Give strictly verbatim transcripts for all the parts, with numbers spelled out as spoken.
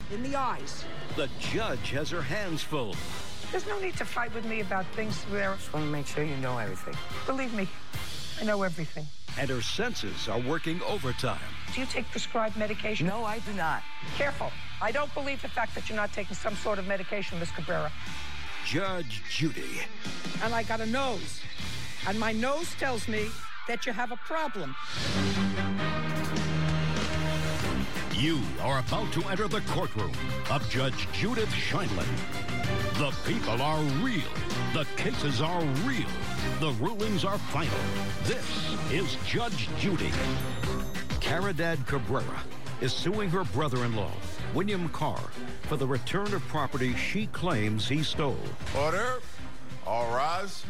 in the eyes. The judge has her hands full. There's no need to fight with me about things where... Just want to make sure you know everything. Believe me, I know everything. And her senses are working overtime. Do you take prescribed medication? No, I do not. Careful. I don't believe the fact that you're not taking some sort of medication, Miss Cabrera. Judge Judy. And I got a nose. And my nose tells me that you have a problem. You are about to enter the courtroom of Judge Judith Sheindlin. The people are real. The cases are real. The rulings are final. This is Judge Judy. Caridad Cabrera is suing her brother-in-law, William Carr, for the return of property she claims he stole. Order. All rise.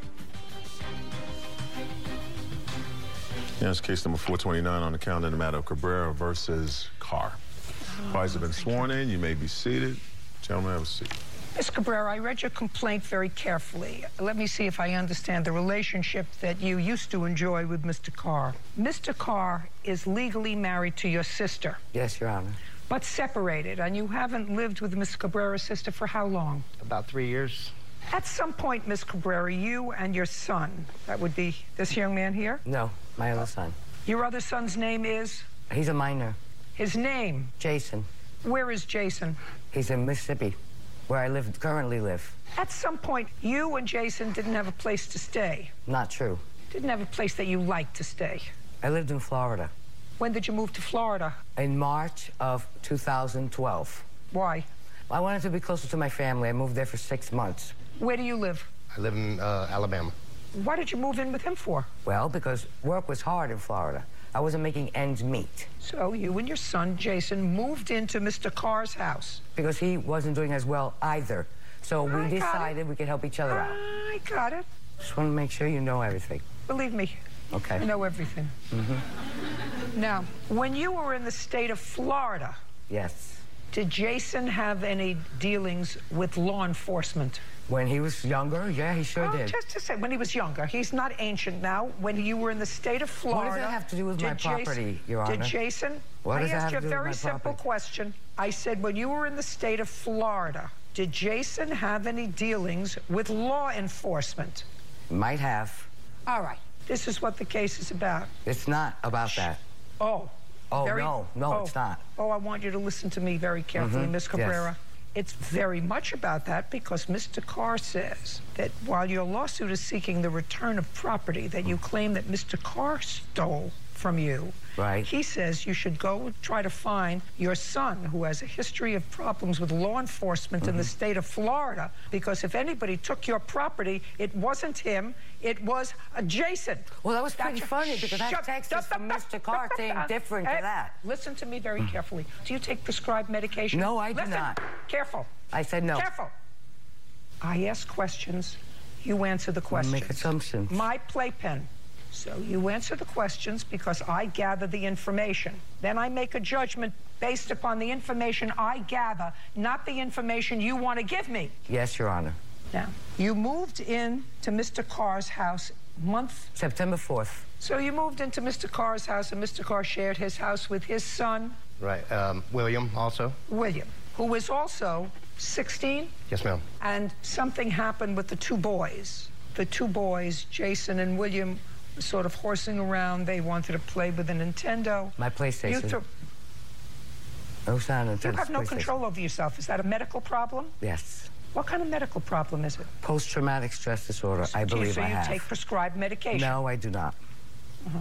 Yeah, it's case number four twenty-nine on the calendar in the matter of Cabrera versus Carr. Oh, Parties have been sworn in. You may be seated. Gentlemen, have a seat. Miss Cabrera, I read your complaint very carefully. Let me see if I understand the relationship that you used to enjoy with Mister Carr. Mister Carr is legally married to your sister. Yes, Your Honor. But separated, and you haven't lived with Miss Cabrera's sister for how long? About three years. At some point, Miss Cabrera, you and your son, that would be this young man here? No, my other son. Your other son's name is? He's a minor. His name? Jason. Where is Jason? He's in Mississippi, where I live, currently live. At some point, you and Jason didn't have a place to stay. Not true. Didn't have a place that you liked to stay. I lived in Florida. When did you move to Florida? In March of two thousand twelve. Why? I wanted to be closer to my family. I moved there for six months. Where do you live? I live in uh, Alabama. Why did you move in with him for? Well, because work was hard in Florida. I wasn't making ends meet. So you and your son, Jason, moved into Mister Carr's house. Because he wasn't doing as well either. So we I decided we could help each other out. I got it. Just want to make sure you know everything. Believe me. Okay. I know everything. Mm-hmm. Now, when you were in the state of Florida... Yes. Did Jason have any dealings with law enforcement? When he was younger, yeah, he sure oh, did. Just to say, when he was younger. He's not ancient now. When you were in the state of Florida... What does that have to do with my Jason, property, Your Honor? Did Jason... What does I that asked have you to a do with very my simple property? question. I said, when you were in the state of Florida, did Jason have any dealings with law enforcement? Might have. All right. This is what the case is about. It's not about Shh. that. Oh. Oh, very, no. No, oh, it's not. Oh, I want you to listen to me very carefully, Mm-hmm. Miss Cabrera. Yes. It's very much about that because Mister Carr says that while your lawsuit is seeking the return of property that you claim that Mister Carr stole from you, right. He says you should go and try to find your son, who has a history of problems with law enforcement mm-hmm. in the state of Florida, because if anybody took your property, it wasn't him, it was uh, Jason. Well, that was pretty That's funny because I shut, texted shut, from Mister Carr saying different hey, to that. Listen to me very carefully. Do you take prescribed medication? No, I do listen. not. Careful. I said no. Careful. I ask questions. You answer the questions. Make assumptions. My playpen. So you answer the questions because I gather the information. Then I make a judgment based upon the information I gather, not the information you want to give me. Yes, Your Honor. Now, you moved in to Mister Carr's house month... September fourth. So you moved into Mister Carr's house, and Mister Carr shared his house with his son... Right. Um, William, also. William, who is also sixteen? Yes, ma'am. And something happened with the two boys. The two boys, Jason and William, were sort of horsing around. They wanted to play with a Nintendo. My PlayStation. You, th- no, it's not a Nintendo. you have no control over yourself. Is that a medical problem? Yes. What kind of medical problem is it? Post-traumatic stress disorder, I Do you- believe so I you have. take prescribed medication? No, I do not. Uh-huh.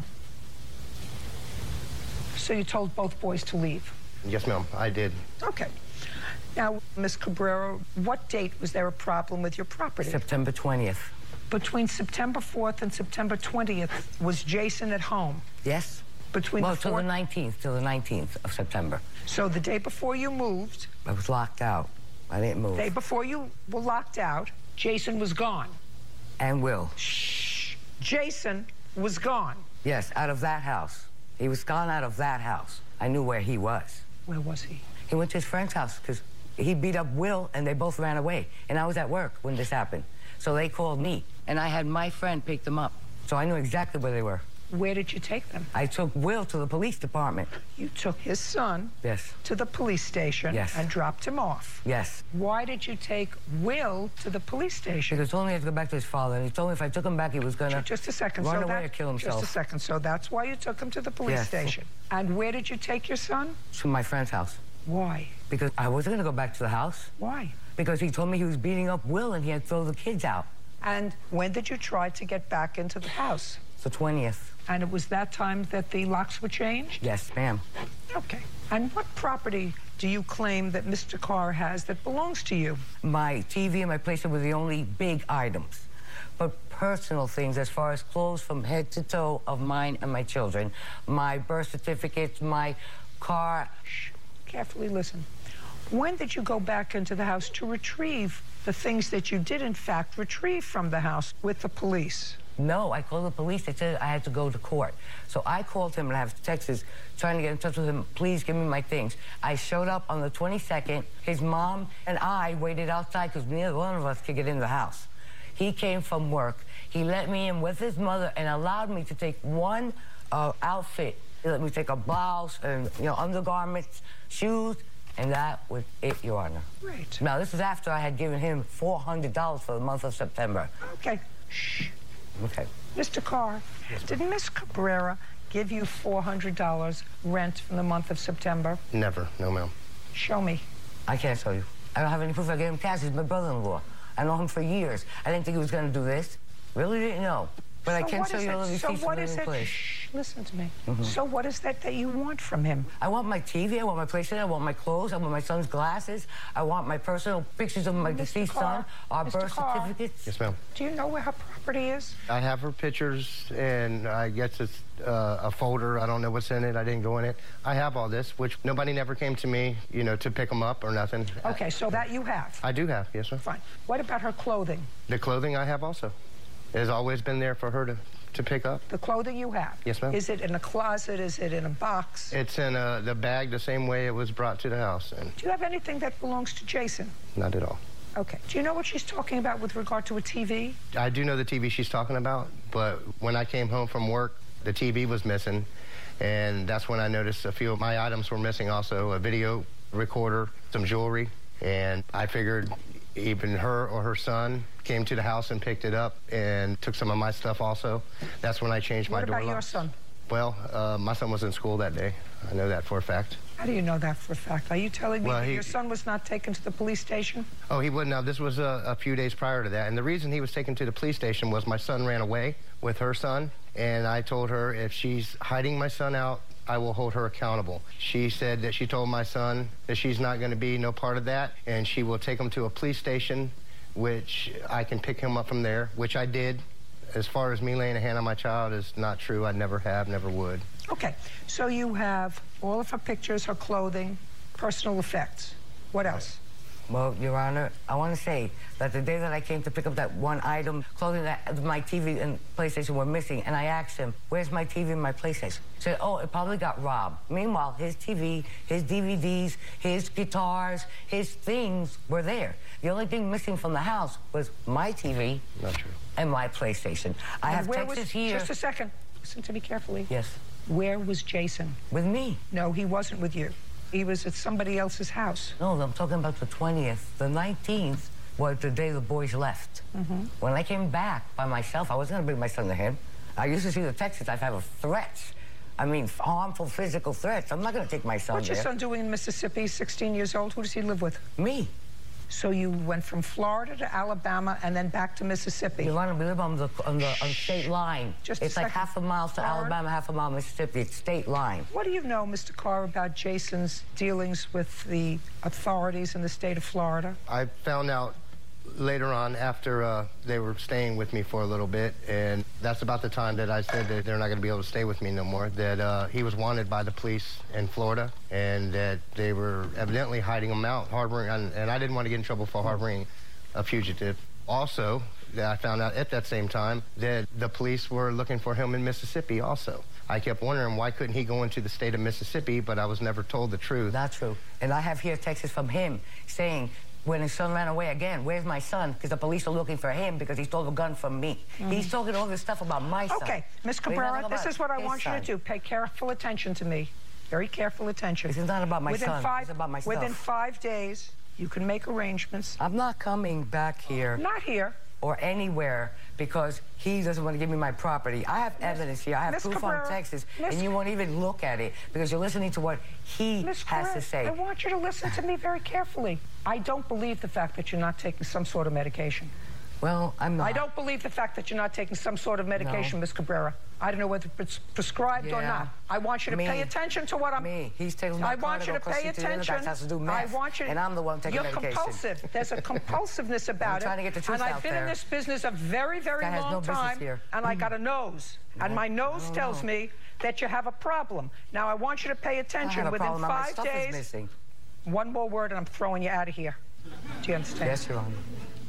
So you told both boys to leave? Yes, ma'am, I did. Okay. Now, Miss Cabrera, what date was there a problem with your property? September twentieth. Between September fourth and September twentieth, was Jason at home? Yes. Between well, the till fourth... the nineteenth, till the nineteenth of September. So the day before you moved... I was locked out. I didn't move. The day before you were locked out, Jason was gone. And Will. Shh. Jason was gone. Yes, out of that house. He was gone out of that house. I knew where he was. Where was he? He went to his friend's house because he beat up Will and they both ran away. And I was at work when this happened. So they called me and I had my friend pick them up. So I knew exactly where they were. Where did you take them? I took Will to the police department. You took his son Yes. to the police station Yes. and dropped him off. Yes. Why did you take Will to the police station? Because he told me he had to go back to his father, and he told me if I took him back, he was going to Just a second. run so away that, or kill himself. Just a second. So that's why you took him to the police Yes. station. And where did you take your son? To my friend's house. Why? Because I wasn't going to go back to the house. Why? Because he told me he was beating up Will and he had to throw the kids out. And when did you try to get back into the house? It's the twentieth. And it was that time that the locks were changed? Yes, ma'am. Okay. And what property do you claim that Mister Carr has that belongs to you? My T V and my PlayStation were the only big items. But personal things, as far as clothes from head to toe of mine and my children, my birth certificates, my car. Shh. Carefully listen. When did you go back into the house to retrieve the things that you did, in fact, retrieve from the house with the police? No, I called the police. They said I had to go to court. So I called him and I have texts trying to get in touch with him. Please give me my things. I showed up on the twenty-second. His mom and I waited outside because neither one of us could get in the house. He came from work. He let me in with his mother and allowed me to take one uh, outfit. He let me take a blouse and, you know, undergarments, shoes, and that was it, Your Honor. Right. Now, this is after I had given him four hundred dollars for the month of September. Okay. Shh. Okay. Mister Carr, yes, did Miss Cabrera give you four hundred dollars rent from the month of September? Never. No, ma'am. Show me. I can't show you. I don't have any proof. I gave him cash. He's my brother-in-law. I know him for years. I didn't think he was going to do this. Really didn't know. But I So can what show is you it- all the So receipts what from is the it? place. Shh, listen to me. Mm-hmm. So what is that that you want from him? I want my T V. I want my PlayStation. I want my clothes. I want my son's glasses. I want my personal pictures of my Mister deceased Carr, son, our Mister birth Carr. certificates. Yes, ma'am. Do you know where her property is? I have her pictures, and I guess it's uh, a folder. I don't know what's in it. I didn't go in it. I have all this, which nobody never came to me, you know, to pick them up or nothing. Okay, so that you have. I do have, yes, ma'am. Fine. What about her clothing? The clothing I have also. It has always been there for her to, to pick up. The clothing you have? Yes, ma'am. Is it in a closet? Is it in a box? It's in uh, the bag the same way it was brought to the house, and Do you have anything that belongs to Jason? not at all. Okay. Do you know what she's talking about with regard to a T V? I do know the T V she's talking about, but when I came home from work, the T V was missing, and that's when I noticed a few of my items were missing also, a video recorder, some jewelry, and I figured even her or her son came to the house and picked it up and took some of my stuff also. That's when I changed my What door about your locks. son? Well, uh, my son was in school that day. I know that for a fact. How do you know that for a fact? Are you telling me Well, that he- your son was not taken to the police station? Oh, he wouldn't have. This was a, a few days prior to that. And the reason he was taken to the police station was my son ran away with her son. And I told her if she's hiding my son out, I will hold her accountable. She said that she told my son that she's not going to be no part of that. And she will take him to a police station, which I can pick him up from there, which I did. As far as me laying a hand on my child is not true. I never have, never would. Okay. So you have all of her pictures, her clothing, personal effects. What else? Well, Your Honor, I want to say that the day that I came to pick up that one item, clothing that my T V and PlayStation were missing, and I asked him, where's my T V and my PlayStation? He said, oh, it probably got robbed. Meanwhile, his T V, his D V Ds, his guitars, his things were there. The only thing missing from the house was my T V Not true. and my PlayStation. I And have where texts was, here. Just a second. Listen to me carefully. Yes, Where was Jason? with me. No, he wasn't with you. He was at somebody else's house. No, I'm talking about the twentieth. The nineteenth was the day the boys left. Mm-hmm. When I came back by myself, I wasn't going to bring my son to him. I used to see the texts. I've had threats. I mean, harmful physical threats. I'm not going to take my son What's your there. son doing in Mississippi? sixteen years old. Who does he live with? Me. So you went from Florida to Alabama and then back to Mississippi. You want to live on the on the on state line. Just a it's like second. half a mile to Lauren? Alabama, half a mile to Mississippi. It's state line. What do you know, Mister Carr, about Jason's dealings with the authorities in the state of Florida? I found out later on after uh, they were staying with me for a little bit, and that's about the time that I said that they're not going to be able to stay with me no more, that uh, he was wanted by the police in Florida, and that they were evidently hiding him out, harboring, and, and I didn't want to get in trouble for harboring a fugitive. Also, that I found out at that same time that the police were looking for him in Mississippi also. I kept wondering why couldn't he go into the state of Mississippi, but I was never told the truth. Not true. And I have here texts from him saying, when his son ran away again. Where's my son? Because the police are looking for him because he stole a gun from me. Mm-hmm. He's talking all this stuff about my son. Okay, Miz Cabrera, this is what I want son. you to do. Pay careful attention to me. Very careful attention. This is not about my within son. Five, this is about my within stuff. five days, you can make arrangements. I'm not coming back here. Not here. Or anywhere because he doesn't want to give me my property. I have Miz, evidence here. I have Miz proof Cabrera, on Texas, Miz and you won't even look at it because you're listening to what he Miz has Cabrera, to say. I want you to listen to me very carefully. I don't believe the fact that you're not taking some sort of medication. Well, I'm not. I don't believe the fact that you're not taking some sort of medication, No. Miz Cabrera. I don't know whether it's prescribed yeah. or not. I want you to me. pay attention to what I'm... Me. He's taking my I want you to pay attention. Has to do meth, I want you to... and I'm the one taking you're medication. You're compulsive. There's a compulsiveness about I'm trying to get the truth and I've out been there. in this business a very, very Guy has long no business time, here. and I got a nose. No, and my nose tells know. me that you have a problem. Now, I want you to pay attention. I have a Within problem. five My stuff days, is missing. one more word, and I'm throwing you out of here. Do you understand? Yes, Your Honor.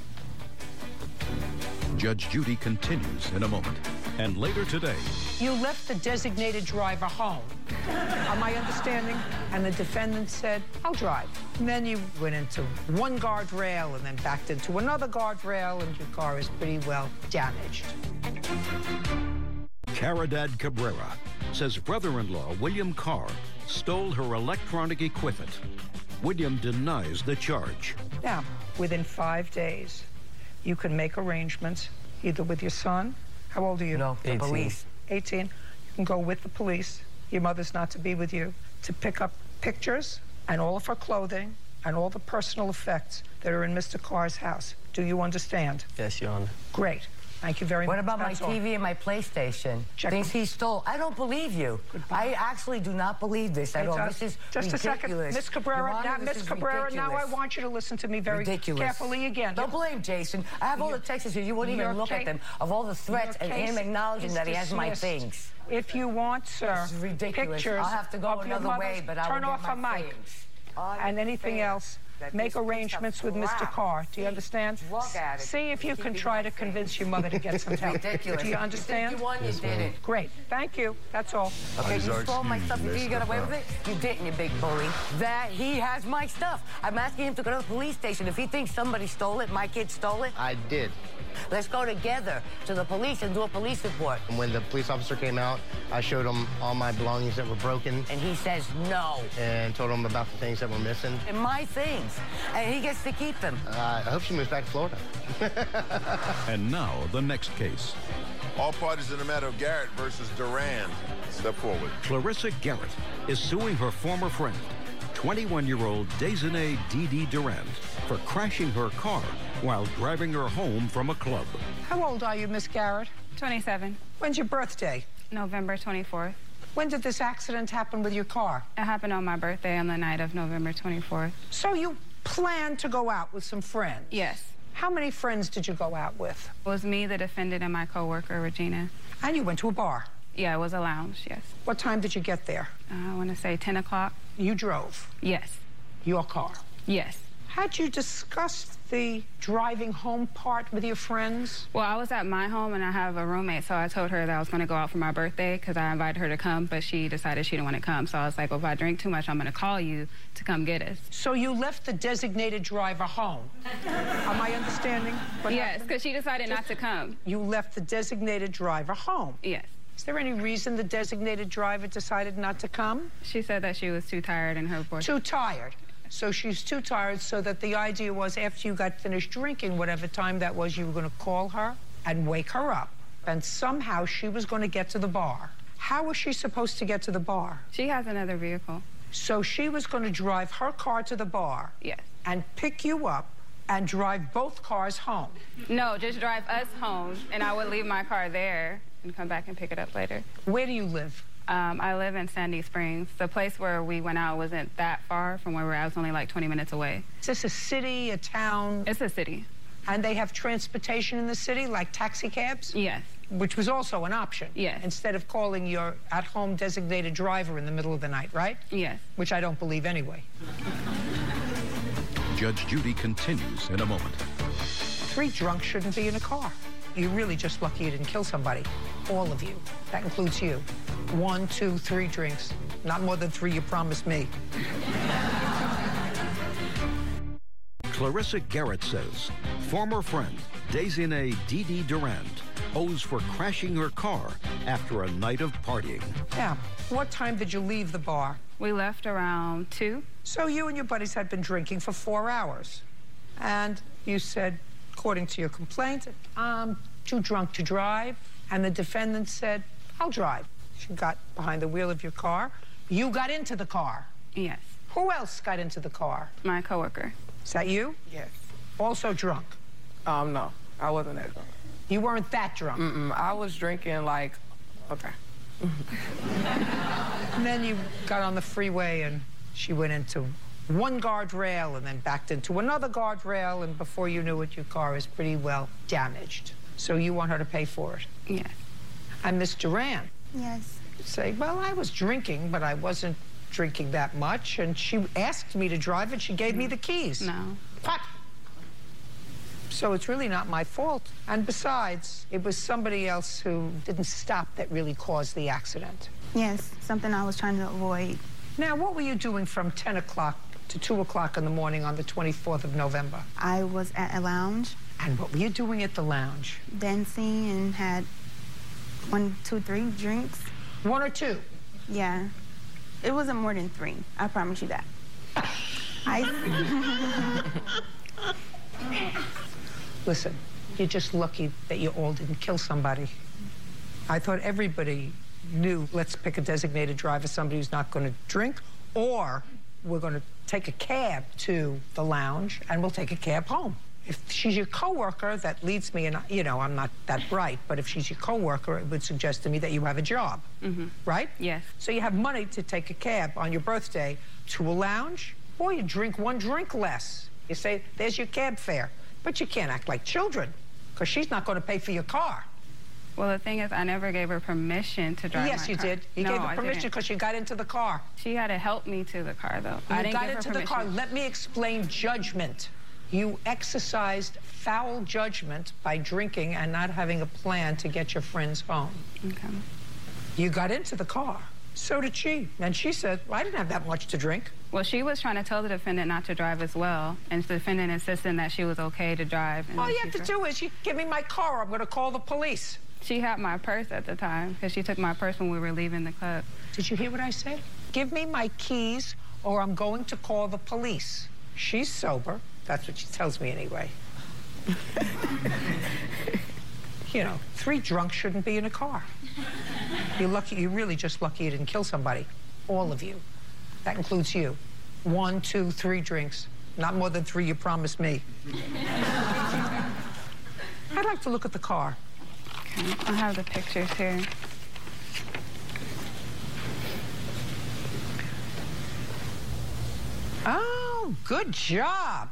Judge Judy continues in a moment. And later today... You left the designated driver home. Am I understanding? And the defendant said, I'll drive. And then you went into one guardrail and then backed into another guardrail, and your car is pretty well damaged. Caridad Cabrera says brother-in-law William Carr stole her electronic equipment. William denies the charge. Now, within five days, you can make arrangements either with your son. How old are you? No, the police. eighteen. You can go with the police. Your mother's not to be with you. To pick up pictures and all of her clothing and all the personal effects that are in Mister Carr's house. Do you understand? Yes, Your Honor. Great. Thank you very What much. about That's my all. T V and my PlayStation? Check Things them. he stole. I don't believe you. Goodbye. I actually do not believe this at It's all. a- This is Just ridiculous. a second. Miss Cabrera, Your Honor, now, this Miss is Cabrera, now I ridiculous. want you to listen to me very Ridiculous. carefully again. Don't blame Jason. I have all Your- the texts here. You won't your even look case- at them. Of all the threats your and him case acknowledging is that he has my dismissed. things. If you want, sir, This is ridiculous. pictures I'll have to go of your another way, mother's- but I will turn get off my her mic. things. And anything Unfair else, that make this piece of arrangements with Mister crap. Carr. Do you understand? Drug addict. See if you You can keep try my to things. convince your mother to get some help. Ridiculous. Do you understand? You think you won, you didn't. Great. Thank you. That's all. Okay, Eyes you are stole my excused, stuff. You think you got away Mister with it? You didn't, you big bully. That he has my stuff. I'm asking him to go to the police station. If he thinks somebody stole it, my kid stole it, I did. let's go together to the police and do a police report. And when the police officer came out, I showed him all my belongings that were broken And he says no. and told him about the things that were missing. And my things. And he gets to keep them. Uh, I hope she moves back to Florida. And now, the next case. All parties in the matter of Garrett versus Duran. Step forward. Clarissa Garrett is suing her former friend, twenty-one-year-old Desanay Dee Dee Durant, for crashing her car while driving her home from a club. How old are you, Miss Garrett? twenty-seven, When's your birthday? November twenty-fourth. When did this accident happen with your car? It happened on my birthday on the night of November twenty-fourth. So you planned to go out with some friends? Yes. How many friends did you go out with? It was me, the defendant, and my coworker, Regina. And you went to a bar. Yeah, it was a lounge, yes. What time did you get there? Uh, I want to say ten o'clock. You drove Yes. your car. Yes. Had you discussed the driving home part with your friends? Well, I was at my home, and I have a roommate, so I told her that I was going to go out for my birthday because I invited her to come, but she decided she didn't want to come. So I was like, well, if I drink too much, I'm going to call you to come get us. So you left the designated driver home. Am I understanding? What Yes, happened? because she decided not to come. You left the designated driver home. Yes. Is there any reason the designated driver decided not to come? She said that she was too tired and her voice. Too tired. So she's too tired, so that the idea was after you got finished drinking, whatever time that was, you were going to call her and wake her up. And somehow she was going to get to the bar. How was she supposed to get to the bar? She has another vehicle. So she was going to drive her car to the bar Yes. and pick you up and drive both cars home. No, just drive us home, and I would leave my car there and come back and pick it up later. Where do you live? Um, I live in Sandy Springs. The place where we went out wasn't that far from where we were at. It was only like twenty minutes away. Is this a city, a town? It's a city. And they have transportation in the city, like taxi cabs? Yes. Which was also an option. Yes. Instead of calling your at-home designated driver in the middle of the night, right? Yes. Which I don't believe anyway. Judge Judy continues in a moment. Three drunks shouldn't be in a car. You're really just lucky you didn't kill somebody. All of you. That includes you. One, two, three drinks. Not more than three, you promised me. Clarissa Garrett says former friend Desiree Dee Durant owes for crashing her car after a night of partying. Yeah. What time did you leave the bar? We left around two. So you and your buddies had been drinking for four hours. And you said, according to your complaint, I'm too drunk to drive. And the defendant said, I'll drive. She got behind the wheel of your car. You got into the car. Yes. Who else got into the car? My coworker. Is that you? Yes. Also drunk? Um, no, I wasn't that drunk. You weren't that drunk? Mm-mm, I was drinking like, okay. And then you got on the freeway and she went into one guardrail and then backed into another guardrail, and before you knew it, your car is pretty well damaged. So you want her to pay for it? Yes. And Miss Duran? Yes. You say, well, I was drinking, but I wasn't drinking that much, and she asked me to drive and she gave me the keys. No. What? So it's really not my fault. And besides, it was somebody else who didn't stop that really caused the accident. Yes, something I was trying to avoid. Now, what were you doing from ten o'clock to two o'clock in the morning on the twenty-fourth of November? I was at a lounge. And what were you doing at the lounge? Dancing and had one, two, three drinks. One or two? Yeah. It wasn't more than three. I promise you that. I... Listen, you're just lucky that you all didn't kill somebody. I thought everybody knew, let's pick a designated driver, somebody who's not going to drink, or we're going to take a cab to the lounge and we'll take a cab home. If she's your coworker, that leads me, and you know, I'm not that bright, but if she's your coworker, it would suggest to me that you have a job, mm-hmm. right? Yes. So you have money to take a cab on your birthday to a lounge, or you drink one drink less. You say, there's your cab fare. But you can't act like children, because she's not going to pay for your car. Well, the thing is, I never gave her permission to drive yes, my you car. did. You no, gave her I permission because you got into the car. She had to help me to the car, though. You I didn't got give her into permission. the car. Let me explain judgment. You exercised foul judgment by drinking and not having a plan to get your friends home. Okay. You got into the car. So did she. And she said, well, I didn't have that much to drink. Well, she was trying to tell the defendant not to drive as well, and the defendant insisted that she was okay to drive. And all you have to do is you give me my car, or I'm going to call the police. She had my purse at the time, because she took my purse when we were leaving the club. Did you hear what I said? Give me my keys, or I'm going to call the police. She's sober. That's what she tells me anyway. You know, three drunks shouldn't be in a car. You're lucky, you're really just lucky you didn't kill somebody. All of you. That includes you. One, two, three drinks. Not more than three, you promised me. I'd like to look at the car. Okay, I have the pictures here. Oh, good job.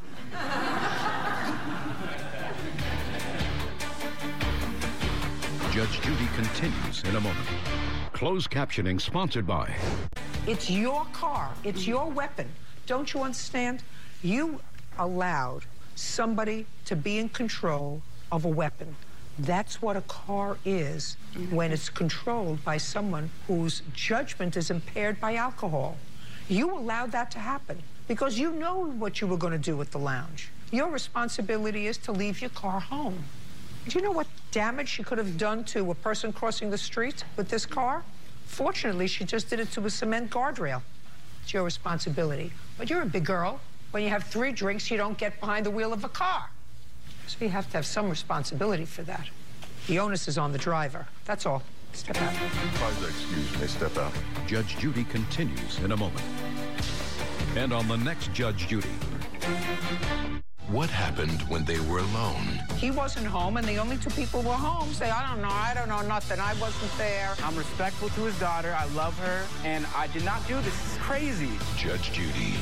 Judge Judy continues in a moment. Closed captioning sponsored by... It's your car. It's your weapon. Don't you understand? You allowed somebody to be in control of a weapon. That's what a car is when it's controlled by someone whose judgment is impaired by alcohol. You allowed that to happen because you know what you were going to do at the lounge. Your responsibility is to leave your car home. Do you know what damage she could have done to a person crossing the street with this car? Fortunately, she just did it to a cement guardrail. It's your responsibility. But you're a big girl. When you have three drinks, you don't get behind the wheel of a car. So you have to have some responsibility for that. The onus is on the driver. That's all. Step out. Excuse me, step out. Judge Judy continues in a moment. And on the next Judge Judy. What happened when they were alone? He wasn't home, and the only two people were home. Say, I don't know, I don't know nothing. I wasn't there. I'm respectful to his daughter. I love her, and I did not do this. This is crazy. Judge Judy.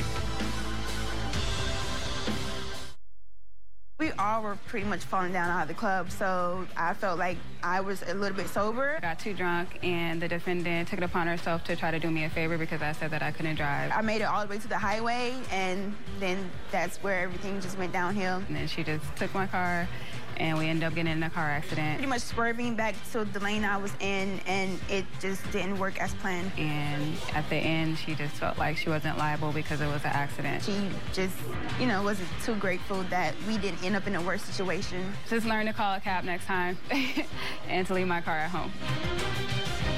We all were pretty much falling down out of the club, so I felt like I was a little bit sober. I got too drunk, and the defendant took it upon herself to try to do me a favor because I said that I couldn't drive. I made it all the way to the highway, and then that's where everything just went downhill. And then she just took my car and we ended up getting in a car accident. Pretty much swerving back to the lane I was in, and it just didn't work as planned. And at the end, she just felt like she wasn't liable because it was an accident. She just, you know, wasn't too grateful that we didn't end up in a worse situation. Just learn to call a cab next time and to leave my car at home.